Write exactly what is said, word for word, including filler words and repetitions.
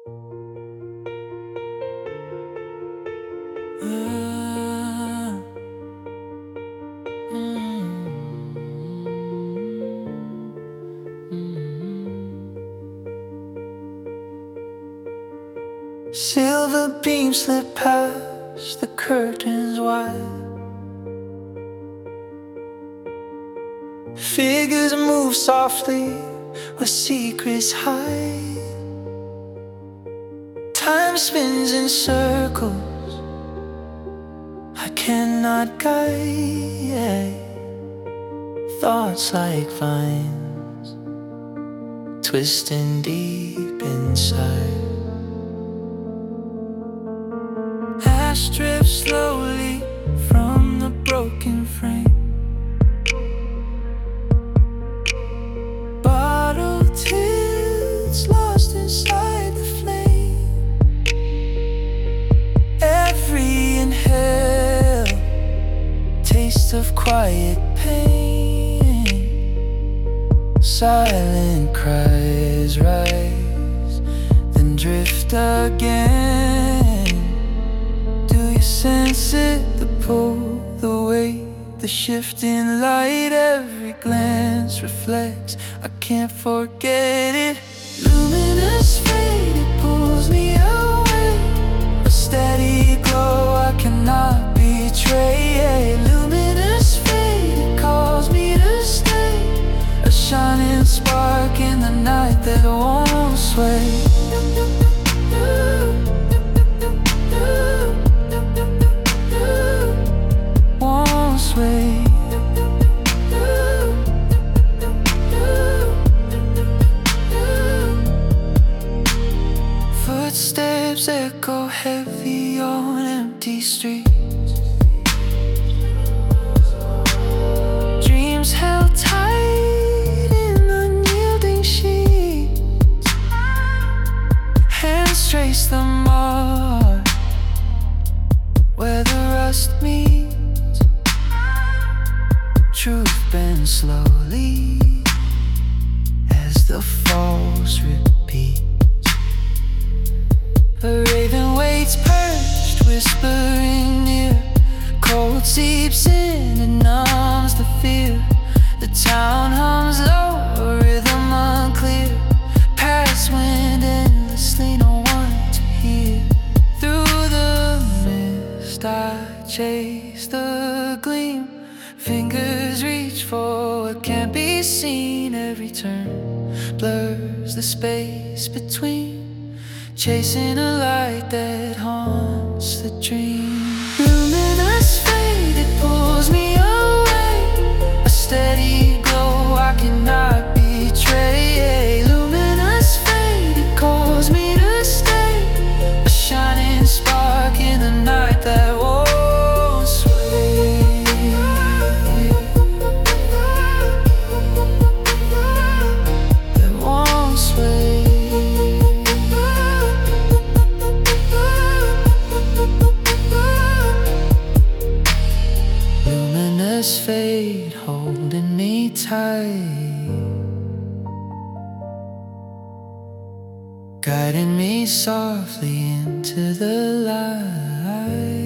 Uh, mm, mm. Silver beams slip past the curtains wide. Figures move softly where secrets hide. Time spins in circles I cannot guide. Thoughts like vines twisting deep inside. Ash drifts slowly from the broken frame. Bottle tilts lost inside the flame. Every inhale, taste of quiet pain. Silent cries rise, then drift again. Do you sense it? The pull, the weight, the shifting light. Every glance reflects, I can't forget it. Luminous fade, it pulls me away. A steady glow I cannot betray. Luminous fade, it calls me to stay. A shining spark in the night that won't sway. Won't sway. Footsteps echo heavy on empty streets. Dreams held tight in unyielding sheets. Hands trace the mark where the rust meets. Truth bends slowly as the false repeat. A raven waits perched, whispering near. Cold seeps in and numbs the fear. The town hums low, a rhythm unclear. Past wind endlessly, no one to hear. Through the mist I chase the gleam. Fingers reach for what can't be seen. Every turn blurs the space between. Chasing a light that haunts the dream. Luminous fade, it pulls me away. A steady glow I cannot betray. Luminous fade, it calls me to stay. A shining spark in the night that won't sway. That won't sway. Fade holding me tight, guiding me softly into the light.